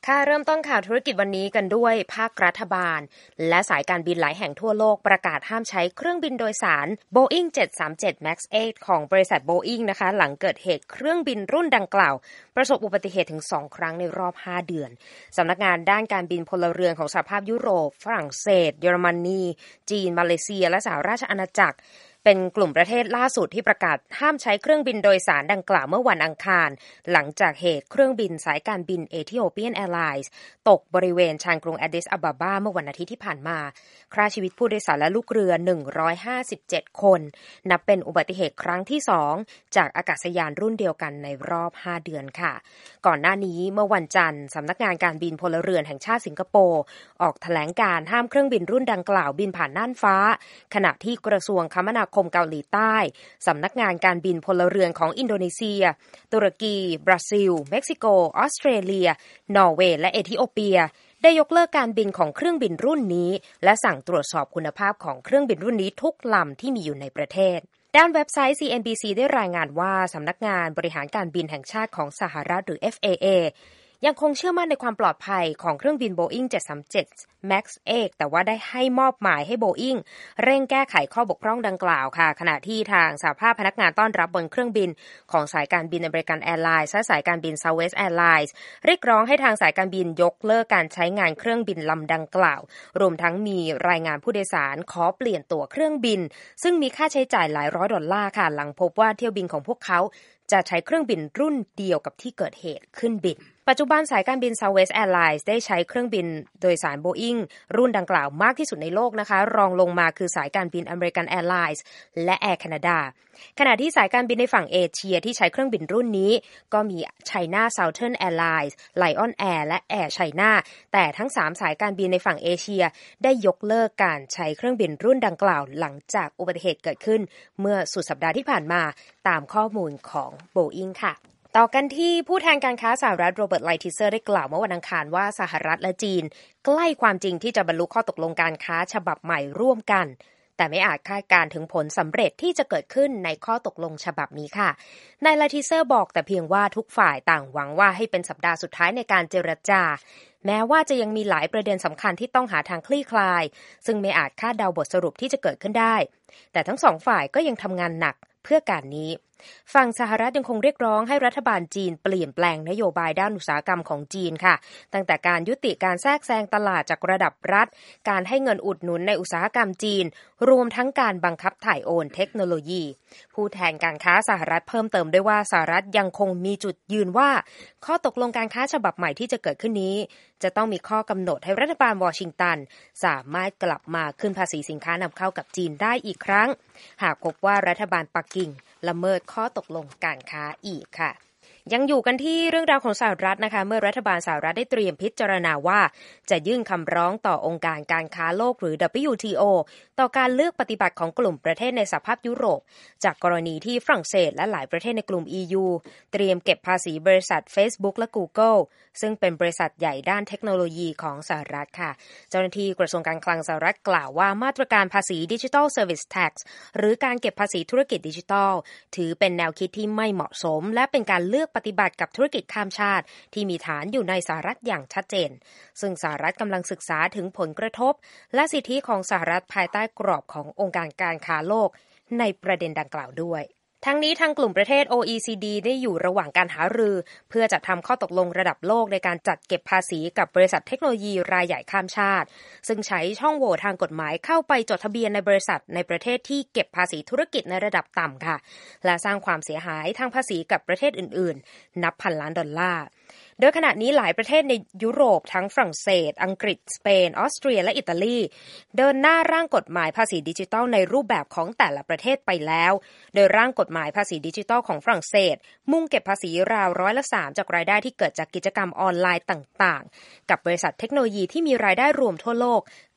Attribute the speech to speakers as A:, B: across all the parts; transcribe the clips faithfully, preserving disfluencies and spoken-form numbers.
A: ค่ะเริ่มต้นข่าวธุรกิจวันนี้กันด้วยภาครัฐบาลและสายการบินหลายแห่งทั่วโลกประกาศห้ามใช้เครื่องบินโดยสาร Boeing เจ็ดสามเจ็ด Max แปด ของบริษัท Boeing นะคะหลังเกิดเหตุเครื่องบินรุ่นดังกล่าวประสบอุบัติเหตุถึงสองครั้งในรอบห้าเดือนสำนักงานด้านการบินพลเรือนของสหภาพยุโรปฝรั่งเศสเยอรมนีจีนมาเลเซียและสหราชอาณาจักรเป็นกลุ่มประเทศล่าสุดที่ประกาศห้ามใช้เครื่องบินโดยสารดังกล่าวเมื่อวันอังคารหลังจากเหตุเครื่องบินสายการบิน Ethiopian Airlines ตกบริเวณชานกรุงแอดดิสอะบาบาเมื่อวันอาทิตย์ที่ผ่านมาฆ่าชีวิตผู้โดยสารและลูกเรือหนึ่งร้อยห้าสิบเจ็ดคนนับเป็นอุบัติเหตุครั้งที่สองจากอากาศยานรุ่นเดียวกันในรอบห้าเดือนค่ะก่อนหน้านี้เมื่อวันจันทร์สำนักงานการบินพลเรือนแห่งชาติสิงคโปร์ออกแถลงการห้ามเครื่องบินรุ่นดังกล่าวบินผ่านน่านฟ้าขณะที่กระทรวงคมนาคมเกาหลีใต้สำนักงานการบินพลเรือนของอินโดนีเซียตุรกีบราซิลเม็กซิโกออสเตรเลียนอร์เวย์และเอธิโอเปียได้ยกเลิกการบินของเครื่องบินรุ่นนี้และสั่งตรวจสอบคุณภาพของเครื่องบินรุ่นนี้ทุกลำที่มีอยู่ในประเทศด้านเว็บไซต์ ซี เอ็น บี ซี ได้รายงานว่าสำนักงานบริหารการบินแห่งชาติของสหรัฐหรือ เอฟ เอ เอ ยังคงเชื่อมั่นในความปลอดภัยของเครื่องบิน Boeing เจ็ดสามเจ็ด Max แปด แต่ว่าได้ให้มอบหมายให้ Boeing เร่งแก้ไขข้อบกพร่องดังกล่าวค่ะขณะที่ทางสหภาพพนักงานต้อนรับบนเครื่องบินของสายการบินอเมริกันแอร์ไลน์และสายการบิน Southwest Airlines เรียกร้องให้ทางสายการบินยกเลิกการใช้งานเครื่องบินลำดังกล่าวรวมทั้งมีรายงานผู้โดยสารขอเปลี่ยนตั๋วเครื่องบินซึ่งมีค่าใช้จ่ายหลายร้อยดอลลาร์ค่ะหลังพบว่าเที่ยวบินของพวกเขาจะใช้เครื่องบินรุ่นเดียวกับที่เกิดเหตุขึ้นบินปัจจุบันสายการบิน Southwest Airlines ได้ใช้เครื่องบินโดยสาร Boeing รุ่นดังกล่าวมากที่สุดในโลกนะคะรองลงมาคือสายการบิน American Airlines และ Air Canada ขณะที่สายการบินในฝั่งเอเชียที่ใช้เครื่องบินรุ่นนี้ก็มี China Southern Airlines Lion Air และ Air China แต่ทั้งสามสายการบินในฝั่งเอเชียได้ยกเลิกการใช้เครื่องบินรุ่นดังกล่าวหลังจากอุบัติเหตุเกิดขึ้นเมื่อสุดสัปดาห์ที่ผ่านมาตามข้อมูลของ Boeing ค่ะต่อกันที่ผู้แทนการค้าสหรัฐโรเบิร์ตไลทิเซอร์ได้กล่าวเมื่อวันอังคารว่าสหรัฐและจีนใกล้ความจริงที่จะบรรลุข้อตกลงการค้าฉบับใหม่ร่วมกันแต่ไม่อาจคาดการถึงผลสำเร็จที่จะเกิดขึ้นในข้อตกลงฉบับนี้ค่ะนายไลทิเซอร์บอกแต่เพียงว่าทุกฝ่ายต่างหวังว่าให้เป็นสัปดาห์สุดท้ายในการเจรจาแม้ว่าจะยังมีหลายประเด็นสำคัญที่ต้องหาทางคลี่คลายซึ่งไม่อาจคาดเดาบทสรุปที่จะเกิดขึ้นได้แต่ทั้งสองฝ่ายก็ยังทำงานหนักเพื่อการนี้ฝั่งสหรัฐยังคงเรียกร้องให้รัฐบาลจีนเปลี่ยนแปลงนโยบายด้านอุตสาหกรรมของจีนค่ะตั้งแต่การยุติการแทรกแซงตลาดจากระดับรัฐการให้เงินอุดหนุนในอุตสาหกรรมจีนรวมทั้งการบังคับถ่ายโอนเทคโนโลยีผู้แทนการค้าสหรัฐเพิ่มเติมด้วยว่าสหรัฐยังคงมีจุดยืนว่าข้อตกลงการค้าฉบับใหม่ที่จะเกิดขึ้นนี้จะต้องมีข้อกำหนดให้รัฐบาลวอชิงตันสามารถกลับมาขึ้นภาษีสินค้านำเข้ากับจีนได้อีกครั้งหากพบว่ารัฐบาลปักกิ่งละเมิดข้อตกลงการค้าอีกค่ะยังอยู่กันที่เรื่องราวของสหรัฐนะคะเมื่อรัฐบาลสหรัฐได้เตรียมพิจารณาว่าจะยื่นคำร้องต่อองค์การการค้าโลกหรือ ดับเบิลยู ที โอ ต่อการเลือกปฏิบัติของกลุ่มประเทศในสหภาพยุโรปจากกรณีที่ฝรั่งเศสและหลายประเทศในกลุ่ม อี ยู เตรียมเก็บภาษีบริษัท Facebook และ Google ซึ่งเป็นบริษัทใหญ่ด้านเทคโนโลยีของสหรัฐค่ะเจ้าหน้าที่กระทรวงการคลังสหรัฐกล่าวว่ามาตรการภาษี Digital Service Tax หรือการเก็บภาษีธุรกิจดิจิทัลถือเป็นแนวคิดที่ไม่เหมาะสมและเป็นการเลือกปฏิบัติกับธุรกิจข้ามชาติที่มีฐานอยู่ในสหรัฐอย่างชัดเจนซึ่งสหรัฐกำลังศึกษาถึงผลกระทบและสิทธิของสหรัฐภายใต้กรอบขององค์การการค้าโลกในประเด็นดังกล่าวด้วยทั้งนี้ทางกลุ่มประเทศ โอ อี ซี ดี ได้อยู่ระหว่างการหารือเพื่อจัดทำข้อตกลงระดับโลกในการจัดเก็บภาษีกับบริษัทเทคโนโลยีรายใหญ่ข้ามชาติซึ่งใช้ช่องโหว่ทางกฎหมายเข้าไปจดทะเบียนในบริษัทในประเทศที่เก็บภาษีธุรกิจในระดับต่ำค่ะและสร้างความเสียหายทางภาษีกับประเทศอื่นๆนับพันล้านดอลลาร์โดยขณะนี้หลายประเทศในยุโรปทั้งฝรั่งเศสอังกฤษสเปนออสเตรียและอิตาลีเดินหน้าร่างกฎหมายภาษีดิจิทัลในรูปแบบของแต่ละประเทศไปแล้วโดยร่างกฎหมายภาษีดิจิทัลของฝรั่งเศสมุ่งเก็บภาษีราวร้อยละสามจากรายได้ที่เกิดจากกิจกรรมออนไลน์ต่างๆกับบริษัทเทคโนโลยีที่มีรายได้รวมทั่วโลก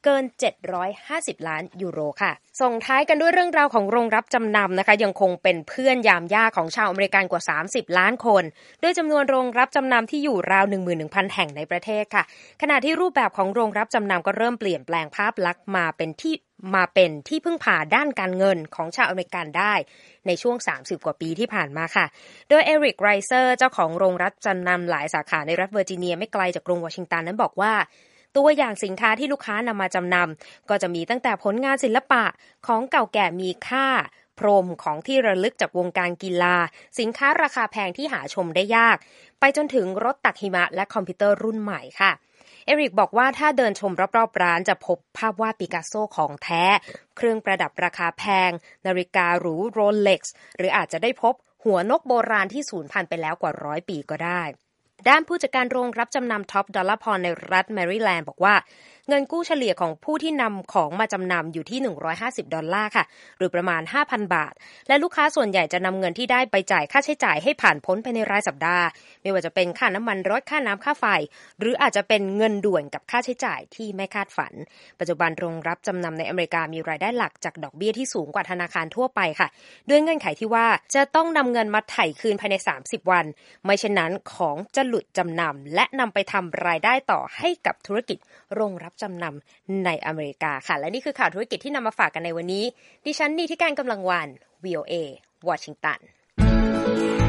A: เกินเจ็ดร้อยห้าสิบล้านยูโรค่ะส่งท้ายกันด้วยเรื่องราวของโรงรับจำนำนะคะยังคงเป็นเพื่อนยามยากของชาวอเมริกันกว่าสามสิบล้านคนด้วยจำนวนโรงรับจำนำที่อยู่ราว หนึ่งหมื่นหนึ่งพัน แห่งในประเทศค่ะขณะที่รูปแบบของโรงรับจำนำก็เริ่มเปลี่ยนแปลงภาพลักษณ์มาเป็นที่มาเป็นที่พึ่งพาด้านการเงินของชาวอเมริกันได้ในช่วงสามสิบกว่าปีที่ผ่านมาค่ะโดยเอริกไรเซอร์เจ้าของโรงรับจำนำหลายสาขาในรัฐเวอร์จิเนียไม่ไกลจากกรุงวอชิงตันนั้นบอกว่าตัวอย่างสินค้าที่ลูกค้านำมาจำนำก็จะมีตั้งแต่ผลงานศิลปะของเก่าแก่มีค่าพรมของที่ระลึกจากวงการกีฬาสินค้าราคาแพงที่หาชมได้ยากไปจนถึงรถตักหิมะและคอมพิวเตอร์รุ่นใหม่ค่ะเอริกบอกว่าถ้าเดินชมรอบๆร้านจะพบภาพวาดปิกัสโซของแท้เครื่องประดับราคาแพงนาฬิกาหรูโรเล็กซ์หรืออาจจะได้พบหัวนกโบราณที่สูญพันธุ์ไปแล้วกว่าร้อยปีก็ได้ด้านผู้จัดการโรงรับจำนำท็อปดอลลาร์พรในรัฐแมริแลนด์บอกว่าเงินกู้เฉลี่ยของผู้ที่นำของมาจำนำอยู่ที่หนึ่งร้อยห้าสิบดอลลาร์ค่ะหรือประมาณ ห้าพัน บาทและลูกค้าส่วนใหญ่จะนำเงินที่ได้ไปจ่ายค่าใช้จ่ายให้ผ่านพ้นไปในรายสัปดาห์ไม่ว่าจะเป็นค่าน้ำมันรถค่าน้ำค่าไฟหรืออาจจะเป็นเงินด่วนกับค่าใช้จ่ายที่ไม่คาดฝันปัจจุบันโรงรับจำนำในอเมริกามีรายได้หลักจากดอกเบี้ยที่สูงกว่าธนาคารทั่วไปค่ะด้วยเงื่อนไขที่ว่าจะต้องนำเงินมาไถ่คืนภายในสามสิบวันไม่เช่นนั้นของจะหลุดจำนำและนำไปทำรายได้ต่อให้กับธุรกิจโรงรับจำนำในอเมริกาค่ะและนี่คือข่าวธุรกิจที่นำมาฝากกันในวันนี้ดิฉันนีธิการกำลังวัน วี โอ เอ วอชิงตัน